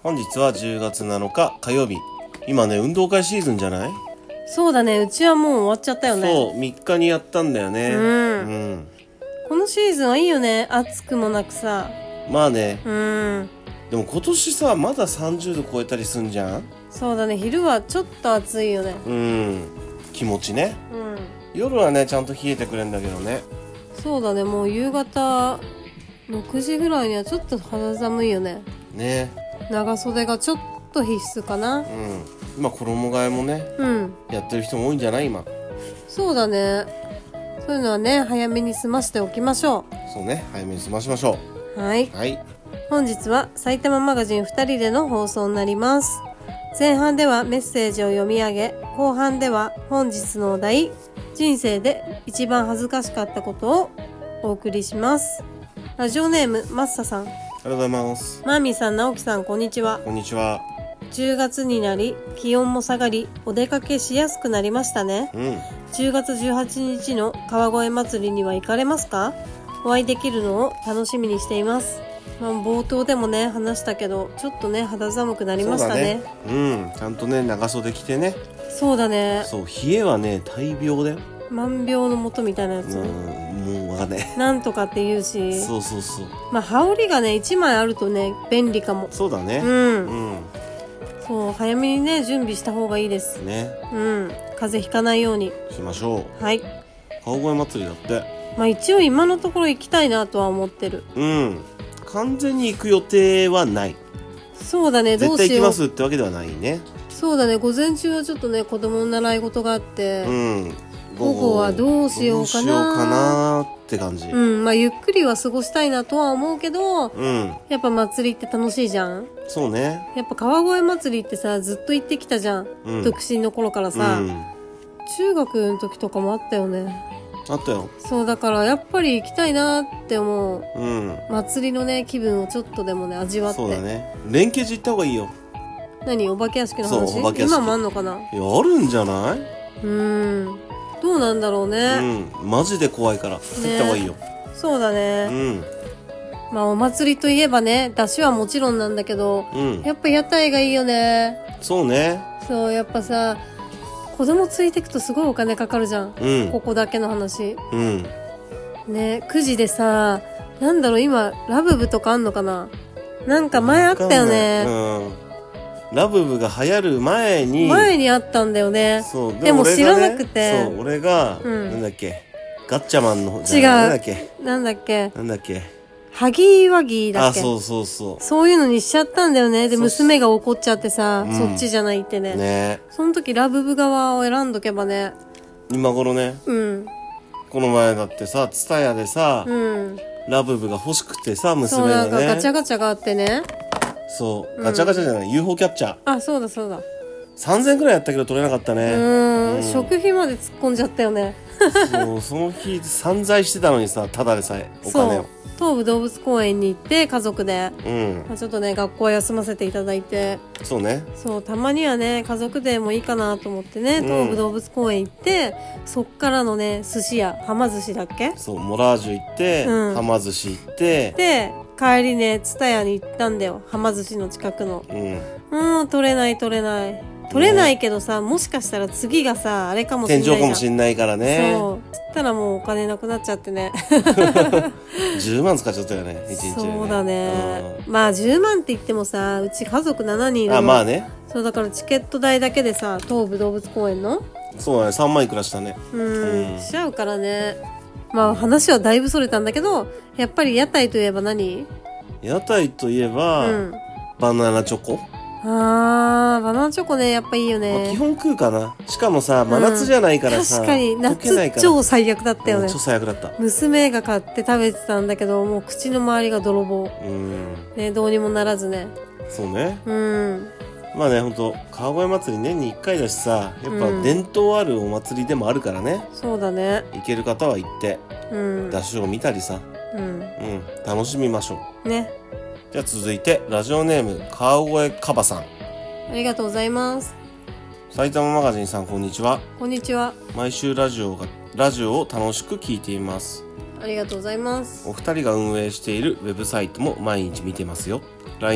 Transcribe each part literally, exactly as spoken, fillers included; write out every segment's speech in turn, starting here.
本日はじゅうがつなのか火曜日。今ね、運動会シーズンじゃない？ そうだね、うちはもう終わっちゃったよね。 そう、みっかにやったんだよね。 うん、 うん、 このシーズンはいいよね。暑くもなくさ。 まあね、 うん、 でも今年さ、まださんじゅうど超えたりすんじゃん。 そうだね、昼はちょっと暑いよね。 うん、気持ちね。 うん、 夜はね、ちゃんと冷えてくれるんだけどね。 そうだね、もう夕方ろくじぐらいにはちょっと肌寒いよね。 ね。 長袖がちょっと必須かな。 うん、今衣替えもね、 うん、 やってる人も多いんじゃない？今そうだね。そういうのはね、早めに済ましておきましょそうね、早めに済ましましょう。はい、 う。はい。 本日は埼玉マガジンふたりでの放送になります。前半ではメッセージを読み上げ、後半では本日のお題、人生で一番恥ずかしかったことをお送りします。ラジオネームマッサさん、 ありがとうございます。 マーミーさん、直樹さん、こんにちは。 こんにちは。 じゅうがつになり、気温も下がり、お出かけしやすくなりましたね。 うん。 じゅうがつじゅうはちにちの川越祭りには行かれますか？お会いできるのを楽しみにしています。まあ、冒頭でもね話したけど、ちょっとね肌寒くなりましたね。 そうだね。うん、ちゃんとね長袖着てね。 そうだね。 そう、冷えはね大病だよ。 万病の元みたいなやつ。 うん、もうわかんない。 なんとかって言うし。 そうそうそう。 まあ羽織がねいちまいあるとね便利かも。 そうだね。 うん。 うん。 そう早めにね準備した方がいいです。 ね。 うん。風邪ひかないようにしましょう。 はい。 川越祭りだって。 まあ一応今のところ行きたいなとは思ってる。 うん。完全に行く予定はない。 そうだね。ど絶対うしよう。 行きますってわけではないね。 そうだね。午前中はちょっとね子供の習い事があって、 うん。 午後はどうしようかな。 どうしようかなって感じ。 うん。まあゆっくりは過ごしたいなとは思うけど、 うん。 やっぱ祭りって楽しいじゃん。 そうね。 やっぱ川越祭りってさずっと行ってきたじゃん。 うん、 独身の頃からさ、 うん、 中学の時とかもあったよね。 あったよ。 そうだからやっぱり行きたいなって思う。 うん。 祭りのね気分をちょっとでもね味わって。 そうだね。連携寺行った方がいいよ。 何、お化け屋敷の話？ そう、お化け屋敷今もあんのかな？ いや、あるんじゃない？ うーん。どうなんだろうね。 うん。マジで怖いから。行った方がいいよ。 そうだね。 うん。 まあお祭りといえばね、出汁はもちろんなんだけど、 うん。 やっぱ屋台がいいよね。 そうね。 そう、やっぱさ、子供ついてくとすごいお金かかるじゃん。 うん。 ここだけの話。 うん。 ね、くじでさ、なんだろう今、ラブブとかあんのかな？なんか前あったよね。 うん。ラブブが流行る前に。 前にあったんだよね。 そう。 でも知らなくて。 そう、俺が、 うん、 なんだっけ、ガッチャマンの、 違う。 なんだっけ。 なんだっけ。 なんだっけ。 ハギーワギーだっけ。 あ、そうそうそう。 そういうのにしちゃったんだよね。で、娘が怒っちゃってさ、 うん、 そっちじゃないってね。 ね。 その時ラブブ側を選んどけばね。 今頃ね。 うん。 この前だってさ、ツタヤでさ、うん、ラブブが欲しくてさ、娘がね。 そう、なんかガチャガチャがあってね。 そう、ガチャガチャじゃない、うん、ユーフォー キャプチャー。 あ、そうだそうだ。 さんぜんえんくらいやったけど取れなかったね。 うーん、うん、食費まで突っ込んじゃったよね。 そう、その日散財してたのにさ、ただでさえお金を。 東武動物公園に行って家族で、 うんまあ、ちょっとね学校休ませていただいて、 そうね、 そうたまにはね家族でもいいかなと思ってね、うん、東武動物公園行ってそっからのね寿司屋はま寿司だっけ、 そうモラージュ行って、うん、はま寿司行ってで帰りねツタヤに行ったんだよ、はま寿司の近くの。うんうん、取れない取れない取れないけどさ、ね、もしかしたら次がさあれかもしれないじゃん。 天井かもしれないからね。 そうつったらもうお金なくなっちゃってねじゅうまん使っちゃったよね、いちにちでね。 そうだね、うん、まあじゅうまんって言ってもさうち家族しちにんいるの。 あ、まあね。 そうだからチケット代だけでさ東武動物公園のそうだね、さんまんいくらしたね。 うん、うん、しちゃうからね。まあ話はだいぶそれたんだけど、やっぱり屋台といえば何？ 屋台といえば、うん、バナナチョコ。 あー、バナナチョコね、やっぱいいよね。 まあ、基本食うかな。しかもさ、真夏じゃないからさ、 うん、確かに夏超最悪だったよね、 うん、超最悪だった。 娘が買って食べてたんだけど、もう口の周りが泥棒、うん、ね、どうにもならずね。 そうね、 うん、 まあね、ほんと川越祭り年にいっかいだしさ、やっぱ伝統あるお祭りでもあるからね、 うん、そうだね、 行ける方は行って、うん、ダッシュを見たりさ、うん、うん、楽しみましょうね。じゃあ続いてラジオネーム川越カバさん、 ありがとうございます。 埼玉マガジンさん、こんにちは。 こんにちは。 毎週ラジオがラジオを楽しく聞いています。 ありがとうございます。 お二人が運営しているウェブサイトも毎日見てますよ。ラインナッ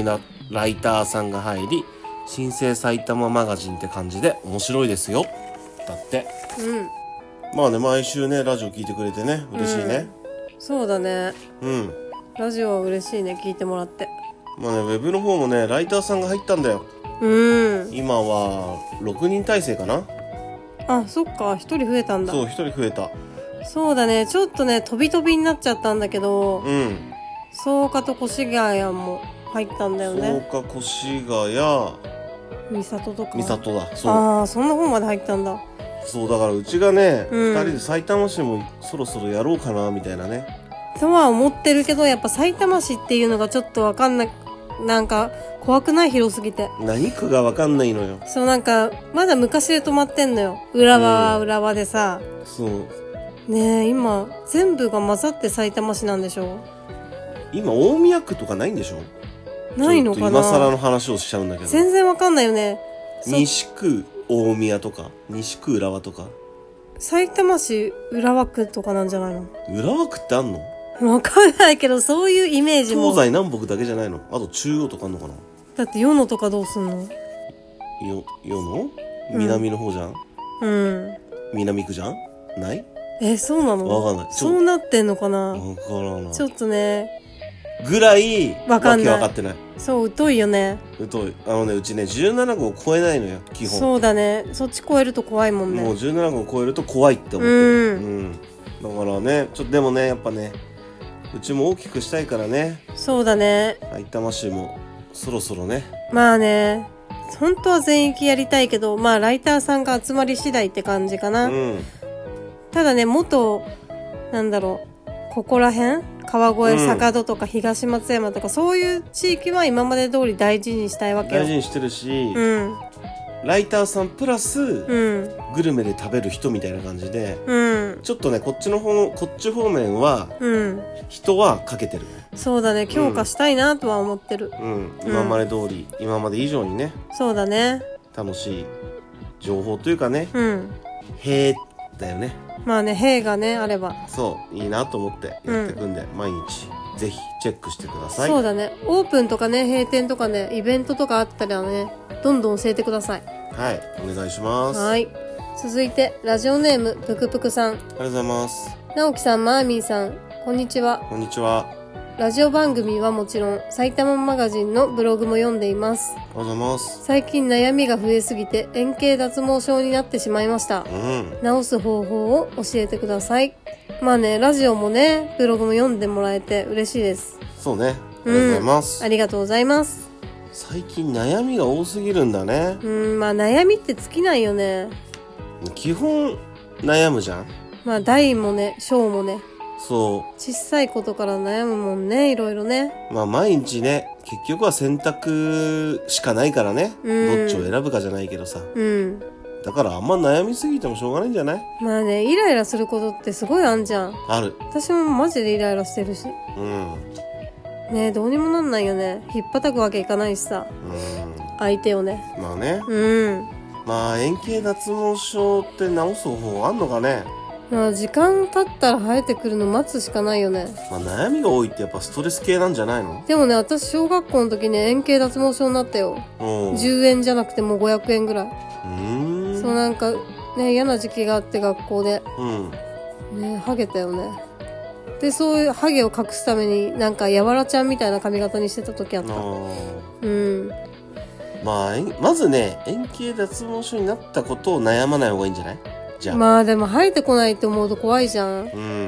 ライターさんが入り、新生埼玉マガジンって感じで面白いですよ。だって。うん。まあね、毎週ね、ラジオ聞いてくれてね、嬉しいね。 うん、そうだね。 うん。 ラジオは嬉しいね、聞いてもらって。 まあね、ウェブの方もね、ライターさんが入ったんだよ。うん。今は、ろくにん体制かな。 あ、そっか、ひとり増えたんだ。 そう、ひとり増えた。 そうだね、ちょっとね、飛び飛びになっちゃったんだけど、うん。草加と越谷も入ったんだよね。 草加、越谷、 三郷とか。 三郷だ。そう。 ああ、そんな方まで入ったんだ。 そうだからうちがね、うん、ふたりで埼玉市もそろそろやろうかなみたいなね。 とは思ってるけど、やっぱ埼玉市っていうのがちょっとわかんななんか怖くない？広すぎて。 何区がわかんないのよ。 そう、なんかまだ昔で止まってんのよ。浦和は浦和でさ、うん、そうねえ、今全部が混ざって埼玉市なんでしょ。 今大宮区とかないんでしょ。 ないのかな。 今更の話をしちゃうんだけど全然わかんないよね。 西区大宮とか西区浦和とか埼玉市浦和区とかなんじゃないの。 浦和区ってあんの？ わかんないけど、そういうイメージも。 東西南北だけじゃないの？あと中央とかあんのかな。 だって与野とかどうすんの？ よ与野南の方じゃん。うん、南区じゃん。ない？ え、そうなの？ わかんない。 そうなってんのかな。 わからない。 ちょっとねぐらいわかんない。 わけわかってない。 そう、疎いよね。 疎い。あのね、うちねじゅうなな号超えないのよ、基本。 そうだね。そっち超えると怖いもんね。 もうじゅうなな号超えると怖いって思ってる。うん、うん、だからね、ちょっとでもね、やっぱね、うちも大きくしたいからね。 そうだね。 埼玉市もそろそろね。 まあね、本当は全域やりたいけど、まあライターさんが集まり次第って感じかな。うん、ただね、元なんだろう、ここら辺川越、坂戸とか東松山とか、そういう地域は今まで通り大事にしたいわけよ。 大事にしてるし、うん、ライターさんプラス、うん、グルメで食べる人みたいな感じで、うん、ちょっとねこっちの方こっち方面は、うん、人はかけてる。 そうだね、強化したいなとは思ってる。 うん、今まで通り、うん、今まで以上にね。 そうだね。 楽しい情報というかね。うん。へーだよね。 まあね、兵がねあればそういいなと思ってやっていくんで、うん、毎日ぜひチェックしてください。 そうだね、オープンとかね閉店とかねイベントとかあったらねどんどん教えてください。 はい、お願いします。 はい、続いてラジオネームぷくぷくさん、ありがとうございます。 直樹さん、マーミーさん、こんにちは。 こんにちは。 ラジオ番組はもちろん埼玉マガジンのブログも読んでいます。 ありがとうございます。 最近悩みが増えすぎて円形脱毛症になってしまいました、うん、治す方法を教えてください。まあね、ラジオもねブログも読んでもらえて嬉しいです。 そうね、ありがとうございます、 うん、ありがとうございます。 最近悩みが多すぎるんだね。 うん、まあ悩みって尽きないよね。 基本悩むじゃん。 まあ大もね小もね。 そう。 小さいことから悩むもんね、いろいろね。 まあ毎日ね、結局は選択しかないからね、うん、どっちを選ぶかじゃないけどさ、うん、だからあんま悩みすぎてもしょうがないんじゃない？ まあね、イライラすることってすごいあんじゃん。 ある。 私もマジでイライラしてるし、うん、ねえ、どうにもなんないよね。引っ叩くわけいかないしさ、うん、相手をね。 まあね、うん、まあ円形脱毛症って治す方法あんのかね。 まあ時間経ったら生えてくるの待つしかないよね。まあ悩みが多いってやっぱストレス系なんじゃないの？ でもね、私小学校の時に円形脱毛症になったよ。じゅうえんじゃなくてもうごひゃくえんぐらい。うーん、そう、なんかね嫌な時期があって学校で、うん、ねハゲたよね。でそういうハゲを隠すためになんかやわらちゃんみたいな髪型にしてた時あった。うん。 まあまずね、円形脱毛症になったことを悩まない方がいいんじゃない？じゃあまあでも生えてこないって思うと怖いじゃん。うん。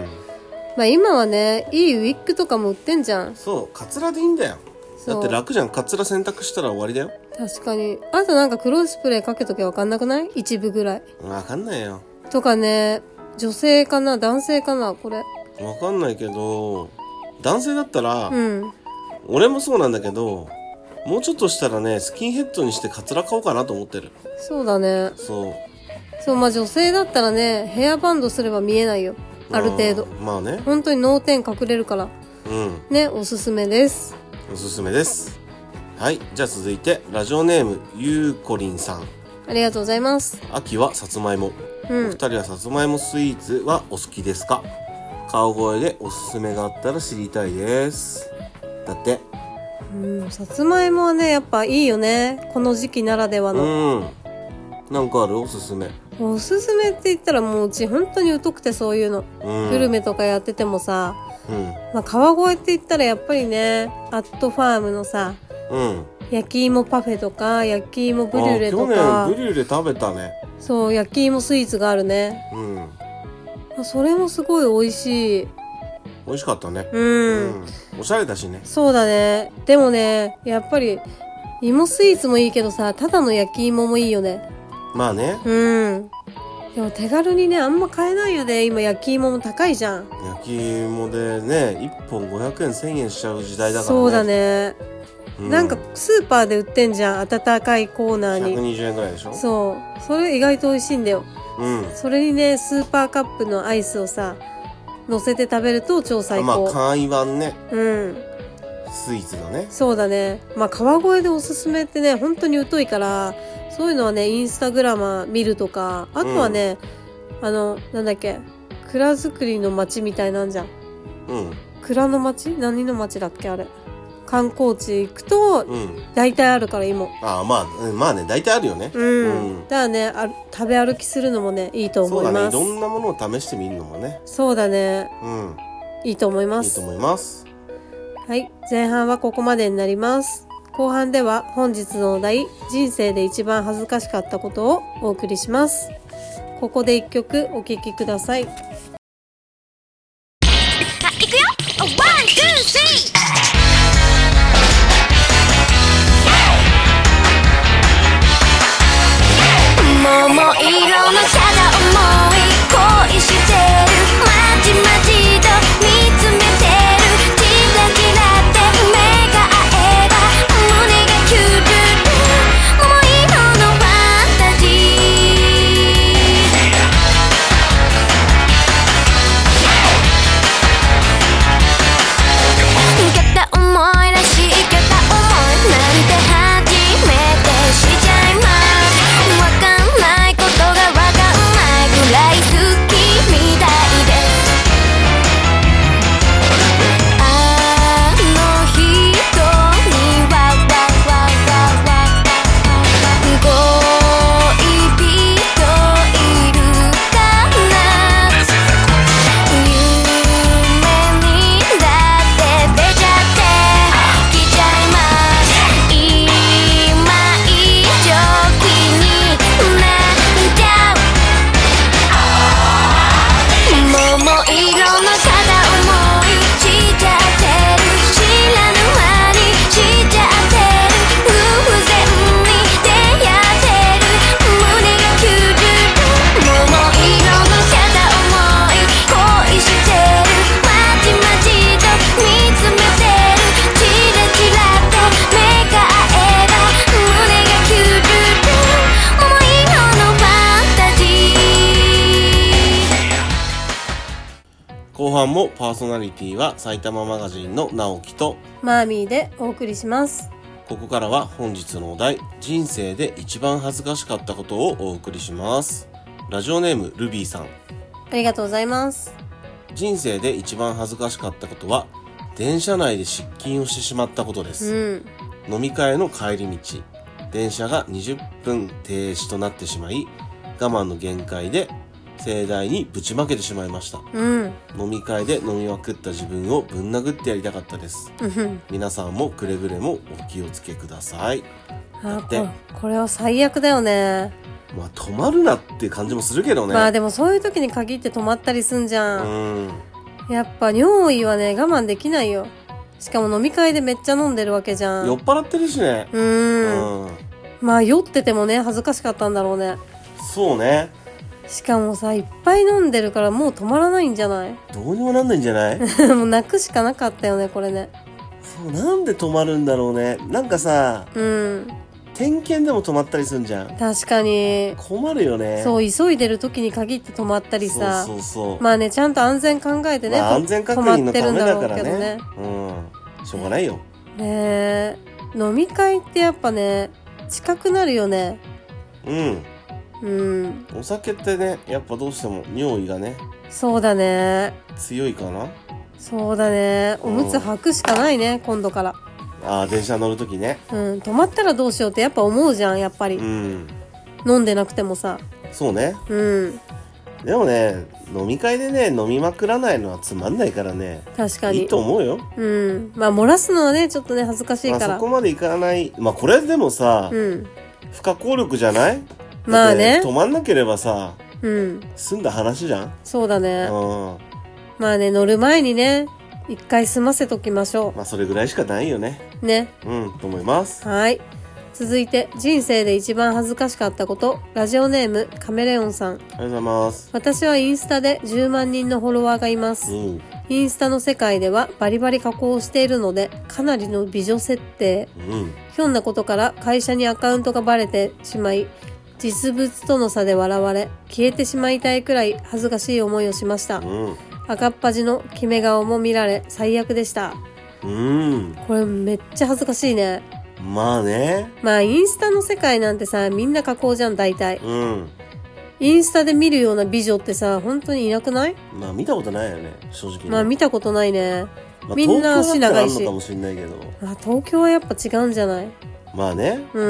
まあ今はね、いいウィッグとかも売ってんじゃん。そう、 カツラでいいんだよ。だって楽じゃん。カツラ選択したら終わりだよ。 確かに。あとなんか黒いスプレーかけときゃわかんなくない？一部ぐらい。 わかんないよ。 とかね、女性かな男性かなこれ。 わかんないけど、男性だったら、うん、俺もそうなんだけど、もうちょっとしたらね、スキンヘッドにしてカツラ買おうかなと思ってる。 そうだね。 そう。 そう、まあ女性だったらね、ヘアバンドすれば見えないよ。ある程度。 まあね。 本当に脳天隠れるから。うん。ね、おすすめです。 おすすめです。はい。じゃあ続いて、ラジオネーム、ゆうこりんさん。 ありがとうございます。 秋はさつまいも。うん、お二人はさつまいもスイーツはお好きですか？川越でおすすめがあったら知りたいです。だって。 うん、さつまいもはねやっぱいいよね、この時期ならではの。 うん。なんかあるおすすめ。 おすすめって言ったらもううち本当に疎くて、そういうの、うん、グルメとかやっててもさ、うん、まあ、川越って言ったらやっぱりね、アットファームのさ、うん、焼き芋パフェとか焼き芋ブリュレとか。 去年ブリュレ食べたね。 そう、焼き芋スイーツがあるね。うん、それもすごい美味しい。 美味しかったね。 うん、うん、 おしゃれだしね。 そうだね。でもね、やっぱり芋スイーツもいいけどさ、ただの焼き芋もいいよね。 まあね。 うん。でも手軽にね、あんま買えないよね。今焼き芋も高いじゃん。 焼き芋でね、いっぽんごひゃくえんせんえんしちゃう時代だからね。 そうだね。うん、なんかスーパーで売ってんじゃん、温かいコーナーに。 ひゃくにじゅうえんぐらいでしょ。 そう。それ意外と美味しいんだよ。うん。それにね、スーパーカップのアイスをさ、乗せて食べると超最高。 まあ簡易版ね。 うん。 スイーツだね。 そうだね。まあ川越でおすすめってね、本当に疎いから、そういうのはね、インスタグラマー見るとか、あとはね、うん、あの、なんだっけ、蔵造りの町みたいなんじゃん。うん。蔵の町？何の町だっけあれ。観光地行くと、うん、大体あるから芋。 ああ、まあ、まあね、大体あるよね。 うん。うん、だからねあ、食べ歩きするのもね、いいと思います。 そうだね、いろんなものを試してみるのもね。 そうだね。うん。いいと思います。 いいと思います。 はい。前半はここまでになります。後半では本日のお題、人生で一番恥ずかしかったことをお送りします。ここで一曲お聴きください。あ、いくよ！ワン、ツー、スリー！桃色のただ思い恋してるまじまじと見つめてるキラキラって目が合えば胸がキュルル桃色のファンタジー片思いらしい片思いなんて初めてしちゃいますわかんないことがわかんないぐらい好きみたいですあの人にはわわわわ恋人いるかな夢にだって出ちゃってきちゃいます今以上気になっちゃう桃色のただ思いしちゃってる知らぬ間にしちゃってる偶然に出会ってる胸がキュルル桃色のただ思い恋してるまじまじと見つめてるキラキラって目が合えば胸がキュルル桃色のファンタジー。 後半もパーソナリティは埼玉マガジンの直樹とマーミーでお送りします。 ここからは本日のお題、人生で一番恥ずかしかったことをお送りします。ラジオネームルビーさん、 ありがとうございます。 人生で一番恥ずかしかったことは電車内で失禁をしてしまったことです、うん、飲み会の帰り道、電車がにじゅっぷん停止となってしまい我慢の限界で盛大にぶちまけてしまいました、うん、飲み会で飲みまくった自分をぶん殴ってやりたかったです、うん、皆さんもくれぐれもお気をつけください。 あここれは最悪だよね。 まあ止まるなっていう感じもするけどね。 まあでもそういう時に限って止まったりすんじゃん、うん、やっぱ尿意はね我慢できないよ。しかも飲み会でめっちゃ飲んでるわけじゃん。 酔っ払ってるしね。 うん、うん、まあ酔っててもね恥ずかしかったんだろうね。 そうね。 しかもさいっぱい飲んでるからもう止まらないんじゃない？ どうにもなんないんじゃない？ もう泣くしかなかったよねこれね。 そう、なんで止まるんだろうね。なんかさ、 うん、 点検でも止まったりすんじゃん。 確かに困るよね。 そう、急いでる時に限って止まったりさ。 そうそうそう。 まあね、ちゃんと安全考えてね、 まあ、安全確認のためだからね。ね、うん、しょうがないよ。 ねえ、飲み会ってやっぱね近くなるよね。 うんうん、 お酒ってねやっぱどうしても尿意がね。 そうだね。 強いかな。 そうだね。おむつ履くしかないね、今度から。 ああ、電車乗るときね。 うん、止まったらどうしようってやっぱ思うじゃん、やっぱり。 うん。 飲んでなくてもさ。 そうね。 うん。 でもね、飲み会でね、飲みまくらないのはつまんないからね。 確かに。 いいと思うよ。 うん。まあ、漏らすのはね、ちょっとね、恥ずかしいから。 まあ、そこまでいかない。まあ、これでもさ、うん、不可抗力じゃない？ まあね。 止まんなければさ、 うん。 済んだ話じゃん？ そうだね。 うん。 まあね、乗る前にね、一回済ませときましょう。 まあ、それぐらいしかないよね。 ね。 うん、と思います。 はい。続いて、人生で一番恥ずかしかったこと。ラジオネーム、カメレオンさん。ありがとうございます。 私はインスタでじゅうまん人のフォロワーがいます。うん、インスタの世界ではバリバリ加工しているので、かなりの美女設定。うん、ひょんなことから会社にアカウントがバレてしまい、実物との差で笑われ、消えてしまいたいくらい恥ずかしい思いをしました。うん、赤っ端の決め顔も見られ、最悪でした。うん。これめっちゃ恥ずかしいね。 まあね。 まあインスタの世界なんてさ、みんな加工じゃん、大体。うん。インスタで見るような美女ってさ、本当にいなくない？ まあ見たことないよね、正直ね。 まあ見たことないね。まあ、みんな足長いし。 東京だったらあるのかもしれないけど。 あ、東京はやっぱ違うんじゃない？ まあね。 うん。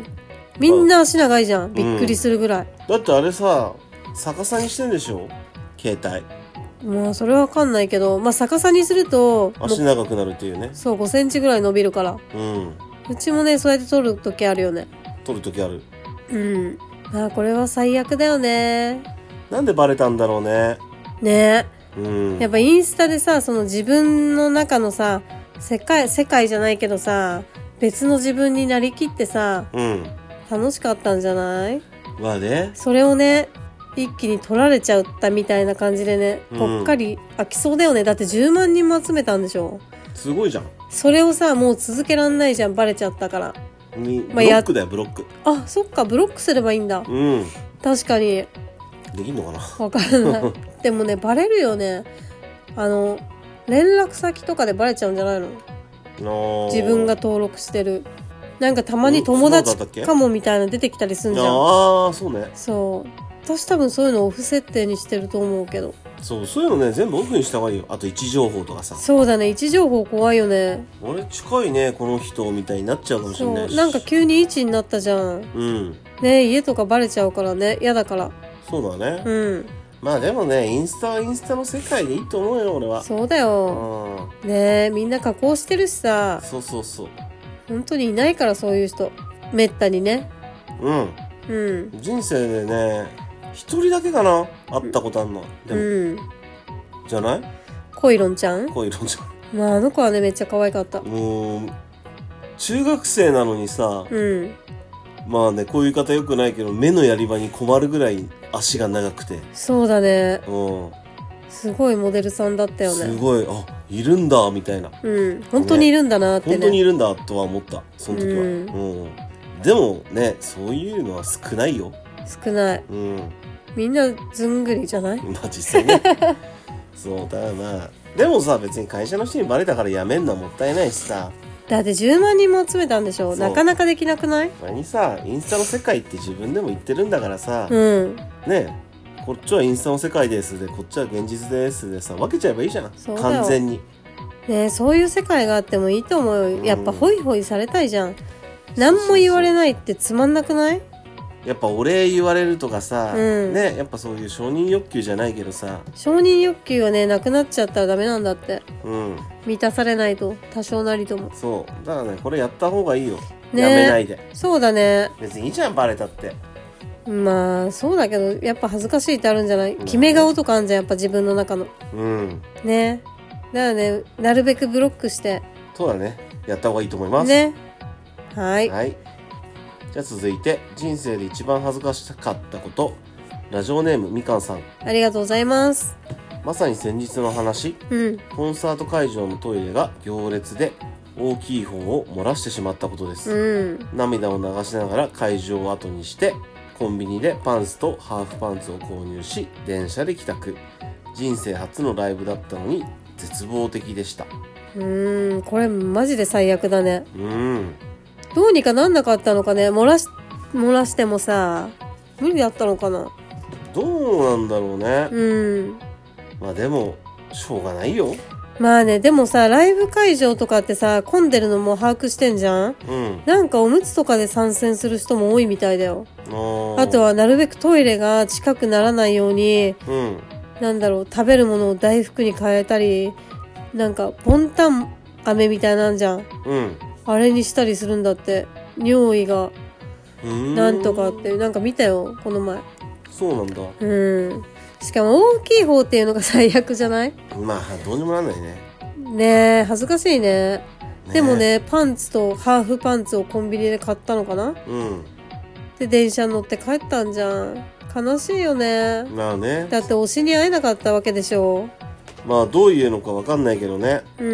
みんな足長いじゃん。びっくりするぐらい。 うん、だってあれさ、逆さにしてんでしょ？携帯。 まあそれはわかんないけど、まあ逆さにすると足長くなるっていうね。 そう、ごセンチぐらい伸びるから。うん。うちもね、そうやって撮るときあるよね。 撮るときある。 うん。あ、これは最悪だよね。 なんでバレたんだろうね。 ねえ。うん。やっぱインスタでさ、その自分の中のさ、世界、世界じゃないけどさ、別の自分になりきってさ、うん。楽しかったんじゃない？ まあね。 それをね、一気に取られちゃったみたいな感じでね、ぽっかり飽きそうだよね。だってじゅうまん人も集めたんでしょ？ すごいじゃん。 それをさ、もう続けらんないじゃん、バレちゃったから。 にブロックだよ、ブロック。 あ、そっか、ブロックすればいいんだ。うん。確かに。 できんのかな？ わかんない。でもね、バレるよね。あの、連絡先とかでバレちゃうんじゃないの？自分が登録してる。なんかたまに友達かもみたいな出てきたりすんじゃん。 ああ、そうね。 そう。私多分そういうのをオフ設定にしてると思うけど。 そう、そういうのね、全部オフにした方がいいよ。あと位置情報とかさ。 そうだね、位置情報怖いよね。 俺近いね、この人みたいになっちゃうかもしれないし。 そう、なんか急に位置になったじゃん。うん。ね、家とかバレちゃうからね、嫌だから。 そうだね。うん。まあでもね、インスタはインスタの世界でいいと思うよ、俺は。 そうだよ。うん。ねえ、みんな加工してるしさ。 そうそうそう。 本当にいないから、そういう人。めったにね。 うん。うん。人生でね、一人だけかな、会ったことあんの。でも、うん。じゃない？ コイロンちゃん？ コイロンちゃん。 まあ、あの子はね、めっちゃ可愛かった。 もう、中学生なのにさ、うん。まあね、こういう言い方良くないけど、目のやり場に困るぐらい足が長くて。 そうだね。うん。すごいモデルさんだったよね。 すごい、あ、いるんだ、みたいな。 うん。本当にいるんだなってね。 本当にいるんだ、とは思った。その時は。うん。うん、でもね、そういうのは少ないよ。 少ない。うん。みんなずんぐりじゃない？ まあ実際ね。そう、だからまあ。でもさ、別に会社の人にバレたからやめんのはもったいないしさ。 だってじゅうまん人も集めたんでしょ？なかなかできなくない？ 何さ、インスタの世界って自分でも言ってるんだからさ。うん。ねえ、こっちはインスタの世界ですで、こっちは現実ですでさ、分けちゃえばいいじゃん。完全に。 ねえ、そういう世界があってもいいと思うよ。やっぱホイホイされたいじゃん。何も言われないってつまんなくない？ やっぱお礼言われるとかさ、うん、ね、やっぱそういう承認欲求じゃないけどさ、 承認欲求はね、なくなっちゃったらダメなんだって。うん。満たされないと、多少なりとも。 そう。だからね、これやった方がいいよ。ね、やめないで。 そうだね。 別にいいじゃん、バレたって。 まあ、そうだけど、やっぱ恥ずかしいってあるんじゃない？決め顔とかあるじゃん、やっぱ自分の中の。うん。ね。だからね、なるべくブロックして。 そうだね。やった方がいいと思います。 ね。はい。 はい。じゃあ続いて、人生で一番恥ずかしかったこと。ラジオネームみかんさん。 ありがとうございます。 まさに先日の話、うん、コンサート会場のトイレが行列で大きい方を漏らしてしまったことです。うん、涙を流しながら会場を後にして、コンビニでパンツとハーフパンツを購入し、電車で帰宅。人生初のライブだったのに絶望的でした。 うーん、これマジで最悪だね。 うん。 どうにかなんなかったのかね。漏らし、漏らしてもさ、無理だったのかな。 どうなんだろうね。 うん。 まあでも、しょうがないよ。 まあね、でもさ、ライブ会場とかってさ、混んでるのも把握してんじゃん。 うん。 なんかおむつとかで参戦する人も多いみたいだよ。 ああとはなるべくトイレが近くならないように、 うん。 なんだろう、食べるものを大福に変えたり、なんかボンタン飴みたいなんじゃん。 うん。 あれにしたりするんだって。尿意がうーん。 なんとかって、なんか見たよ、この前。 そうなんだ。 うん。しかも大きい方っていうのが最悪じゃない？ まあ、どうにもなんないね。 ねえ、恥ずかしいね。 ねでもね、パンツとハーフパンツをコンビニで買ったのかな？ うん。 で、電車乗って帰ったんじゃん。悲しいよね。 まあね。 だって推しに会えなかったわけでしょ。 まあ、どういうのかわかんないけどね。 うん。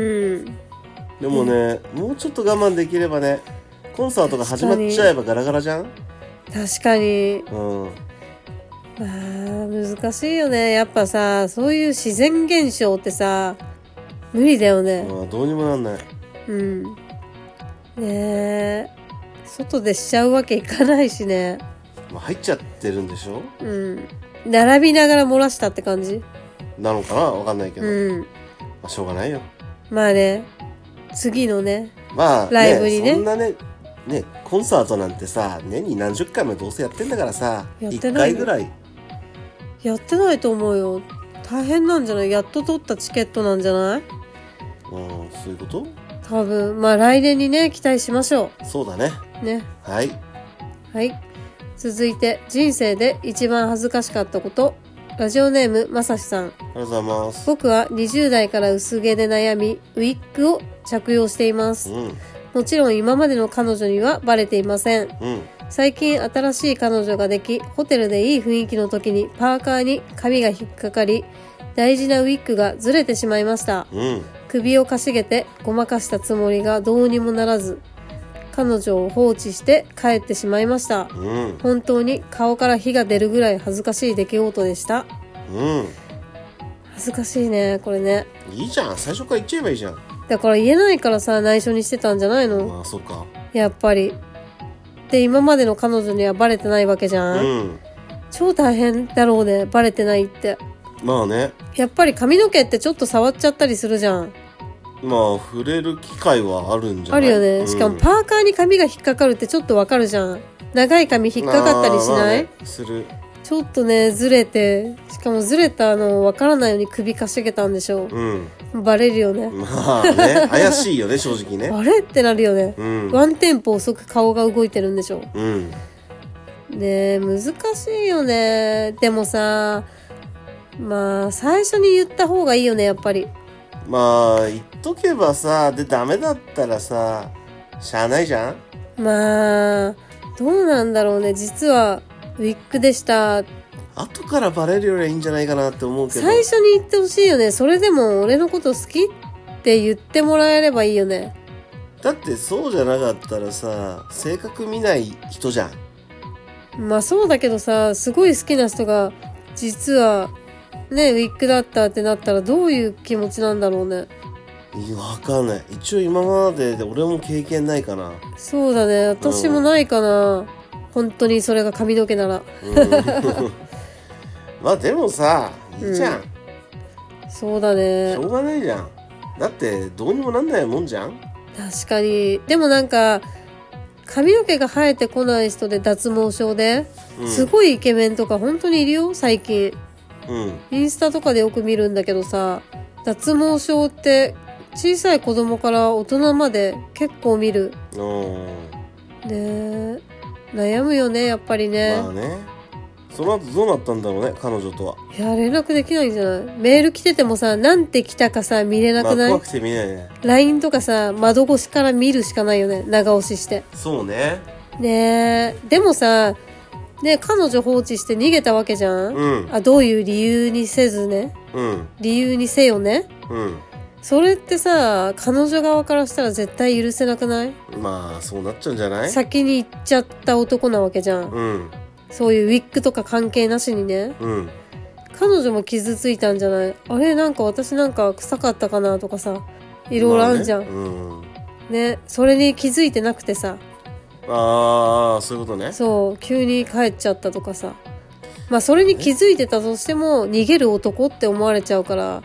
でもね、もうちょっと我慢できればね、コンサートが始まっちゃえばガラガラじゃん？ 確かに。 うん。 まあ、難しいよね。やっぱさ、そういう自然現象ってさ、無理だよね。 まあ、どうにもなんない。 うん。ねえ。外でしちゃうわけいかないしね。 まあ、入っちゃってるんでしょ？ うん。並びながら漏らしたって感じ？ なのかな？わかんないけど。 うん。 まあ、しょうがないよ。 まあね、次のね、 まあ、ね、 ライブにねそんなね、ね、コンサートなんてさ、年に何十回もどうせやってんだからさ、一やってない回ぐらい。 やってないと思うよ。大変なんじゃない？やっと取ったチケットなんじゃない？ うん、そういうこと？ 多分。まあ来年にね、期待しましょそうだね。 う。ね。 はい。 はい。続いて、人生で一番恥ずかしかったこと。ラジオネーム、まさしさん。 ありがとうございます。 僕はにじゅう代から薄毛で悩み、ウィッグを着用しています。 うん。 もちろん今までの彼女にはバレていません。 うん。 最近新しい彼女ができ、ホテルでいい雰囲気の時にパーカーに髪が引っかかり、大事なウィッグがずれてしまいました。 うん。 首をかしげてごまかしたつもりがどうにもならず、彼女を放置して帰ってしまいました。 うん。 本当に顔から火が出るぐらい恥ずかしい出来事でした。 うん。 恥ずかしいね、これね。 いいじゃん。最初から言っちゃえばいいじゃん。 だから言えないからさ、内緒にしてたんじゃないの？ まあ、そうか。 やっぱり。で、今までの彼女にはバレてないわけじゃん。 うん。 超大変だろうね、バレてないって。 まあね。 やっぱり髪の毛ってちょっと触っちゃったりするじゃん。 まあ、触れる機会はあるんじゃない？ あるよね。しかもパーカーに髪が引っかかるってちょっとわかるじゃん。長い髪引っかかったりしない？ まあまあね、する。 ちょっとね、ずれて、しかもずれたのわからないように首かしげたんでしょ。 うん。 バレるよね。 まあね、怪しいよね、正直ね。 あれってなるよね。 うん。 ワンテンポ遅く顔が動いてるんでしょ。 うん。 ねえ、難しいよね。でもさ、まあ、最初に言った方がいいよね、やっぱり。 まあ、言っとけばさ、で、ダメだったらさ、しゃあないじゃん？ まあ、どうなんだろうね。実は、ウィッグでした。 後からバレるよりはいいんじゃないかなって思うけど。 最初に言ってほしいよね。それでも俺のこと好きって言ってもらえればいいよね。 だってそうじゃなかったらさ、性格見ない人じゃん。 まあそうだけどさ、すごい好きな人が、実は、ね、ウィッグだったってなったらどういう気持ちなんだろうね。 いや、わかんない。一応今までで俺も経験ないかな。 そうだね。私もないかな。本当にそれが髪の毛なら。 うん、まあでもさ、いいじゃん。うん、 そうだね。 しょうがないじゃん。だってどうにもなんないもんじゃん。 確かに。でもなんか、髪の毛が生えてこない人で脱毛症で、うん、すごいイケメンとか本当にいるよ、最近。うん。インスタとかでよく見るんだけどさ、脱毛症って小さい子供から大人まで結構見る。ねえ。悩むよね、やっぱりね。 まあね。その後どうなったんだろうね、彼女とは。 いや、連絡できないんじゃない？メール来ててもさ、なんて来たかさ、見れなくない？まあ、 怖くて見ないね。 ライン とかさ、窓越しから見るしかないよね、長押しして。 そうね。 ねえ。でもさ、ね、彼女放置して逃げたわけじゃん？うん。あ、どういう理由にせずね。うん。理由にせよね。うん。それってさ、彼女側からしたら絶対許せなくない？ まあ、そうなっちゃうんじゃない？ 先に行っちゃった男なわけじゃん。うん。そういうウィッグとか関係なしにね。うん。彼女も傷ついたんじゃない？あれ、なんか私なんか臭かったかなとかさ、いろいろあるじゃん。まあね、うん。ね、それに気づいてなくてさ。 ああ、そういうことね。 そう、急に帰っちゃったとかさ。まあそれに気づいてたとしても、逃げる男って思われちゃうから、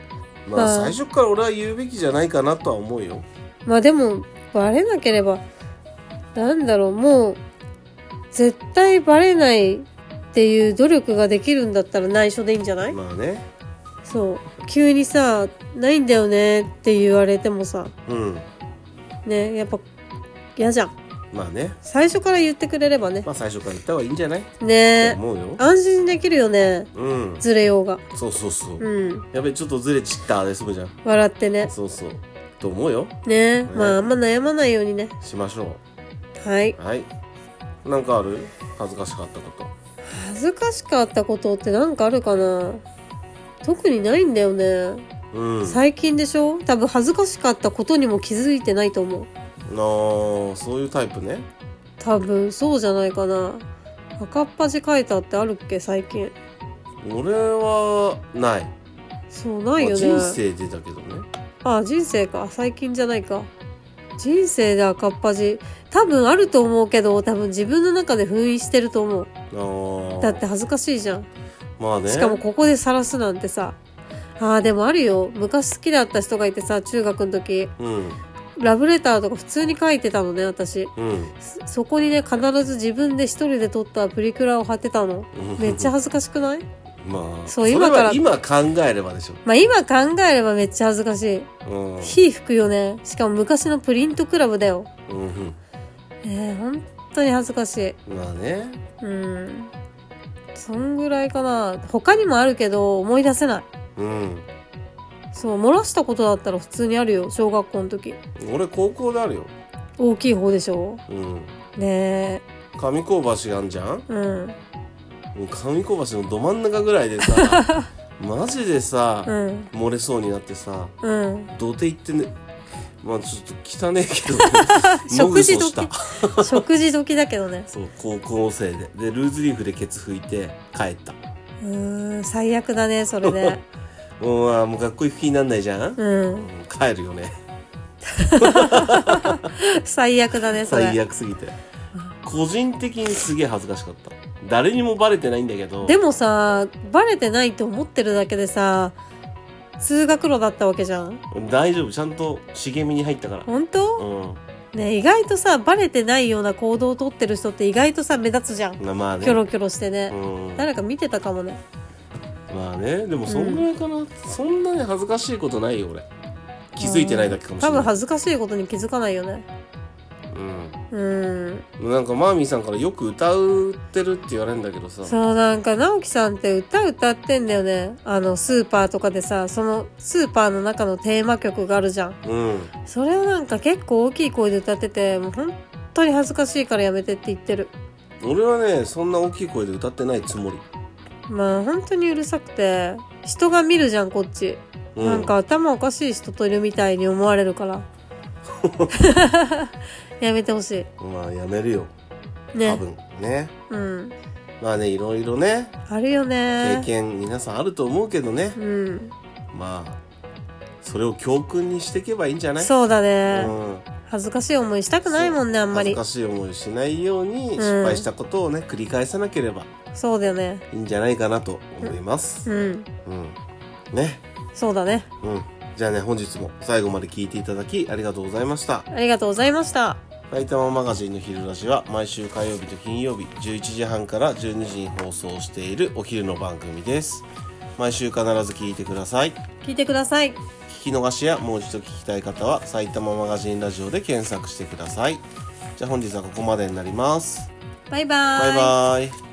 まあ、最初から俺は言うべきじゃないかなとは思うよ。 まあでもバレなければなんだろう、もう絶対バレないっていう努力ができるんだったら内緒でいいんじゃない？ まあね。 そう急にさないんだよねって言われてもさ、 うんね、やっぱ嫌じゃん。 まあね、 最初から言ってくれればね。 まあ最初から言った方がいいんじゃない？ ね、 思うよ。 安心できるよね。 うん。 ずれようが。 そうそうそう。 うん。 やべ、ちょっとずれちったで済むじゃん。 笑ってね。 そうそう。と思うよ。 ね、 ね、 まああんま悩まないようにね。 しましょう。はい。 はい。なんかある？恥ずかしかったこと。 恥ずかしかったことってなんかあるかな？特にないんだよね。うん。最近でしょ？多分恥ずかしかったことにも気づいてないと思う。 ああ、そういうタイプね。 多分そうじゃないかな。赤っ端書いたってあるっけ最近？ 俺はない。 そうないよね。 人生でだけどね。 ああ、人生か。最近じゃないか。人生で赤っ端多分あると思うけど、多分自分の中で封印してると思う。あだって恥ずかしいじゃん。 まあね。 しかもここで晒すなんてさ。ああでもあるよ。昔好きだった人がいてさ、中学の時。うんラブレターとか普通に書いてたのね、私。うん、そこにね、必ず自分で一人で撮ったプリクラを貼ってたの。めっちゃ恥ずかしくない？ まあ、そう、今から。今考えればでしょ。 まあ今考えればめっちゃ恥ずかしい。うん、火吹くよね。しかも昔のプリントクラブだよ。うん、えー、本当に恥ずかしい。 まあね。 うん。そんぐらいかな。他にもあるけど、思い出せない。うん。そう漏らしたことだったら普通にあるよ。小学校の時。 俺高校であるよ。 大きい方でしょ。うん。ねえ。 上高橋あんじゃん。うん。上高橋のど真ん中ぐらいでさマジでさ、うん、漏れそうになってさ、うん、土手行ってね、まあちょっと汚ねえけど食事時食事時だけどね。 そう高校生ででルーズリーフでケツ拭いて帰った。 うーん最悪だねそれでもうもう学校行く気になんないじゃん、うん、帰るよね最悪だねそれ。 最悪すぎて個人的にすげえ恥ずかしかった。誰にもバレてないんだけど。 でもさバレてないと思ってるだけでさ通学路だったわけじゃん。 大丈夫ちゃんと茂みに入ったから。 本当？うんね、意外とさバレてないような行動をとってる人って意外とさ目立つじゃん、まあね、キョロキョロしてね、うん、誰か見てたかもね。 まあねでもそんぐらいかな、うん、そんなに恥ずかしいことないよ俺。気づいてないだけかもしれない。 多分恥ずかしいことに気づかないよね。 うん、うん、なんかマーミーさんからよく歌ってるって言われるんだけどさ。 そうなんか直樹さんって歌歌ってんだよね。あのスーパーとかでさそのスーパーの中のテーマ曲があるじゃん、うん、それをなんか結構大きい声で歌っててもう本当に恥ずかしいからやめてって言ってる。 俺はねそんな大きい声で歌ってないつもり。 まあ本当にうるさくて人が見るじゃんこっち、うん、なんか頭おかしい人といるみたいに思われるからやめてほしい。 まあやめるよ、ね、多分ね。うんまあねいろいろねあるよね。 経験皆さんあると思うけどね、うん、まあそれを教訓にしていけばいいんじゃない？ そうだね、うん、恥ずかしい思いしたくないもんねあんまり。 恥ずかしい思いしないように失敗したことをね、うん、繰り返さなければそうだよねいいんじゃないかなと思います。うん、うん、ねそうだね。 うんじゃあね本日も最後まで聞いていただきありがとうございました。 ありがとうございました。 埼玉マガジンの昼ラジは毎週火曜日と金曜日じゅういちじはんからじゅうにじに放送しているお昼の番組です。毎週必ず聞いてください。 聞いてください。 聞き逃しやもう一度聞きたい方は埼玉マガジンラジオで検索してください。じゃあ本日はここまでになります。 バイバーイ。 バイバーイ。